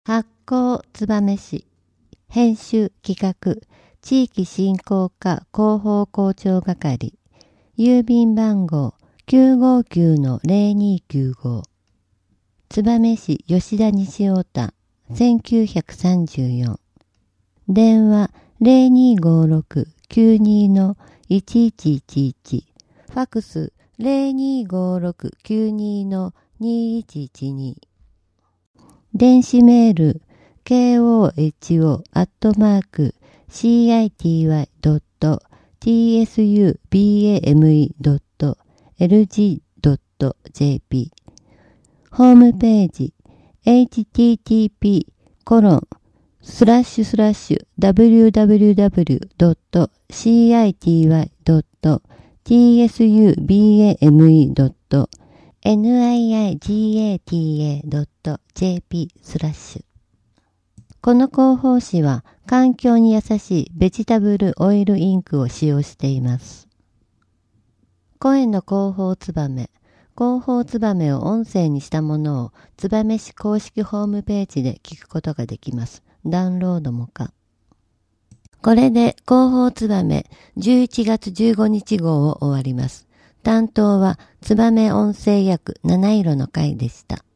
発行燕市編集企画地域振興課広報広聴係郵便番号 959-0295 燕市吉田西太田1934電話 0256-92-1111 ファクス 0256-92-2112 電子メール koho.atsubame.lg.jp ホームページ http://www.city.niigata.jp この広報誌は環境に優しいベジタブルオイルインクを使用しています。声の広報ツバメ。広報ツバメを音声にしたものを燕市公式ホームページで聞くことができます。ダウンロードも可。これで広報ツバメ11月15日号を終わります。担当はツバメ音声訳七色の会でした。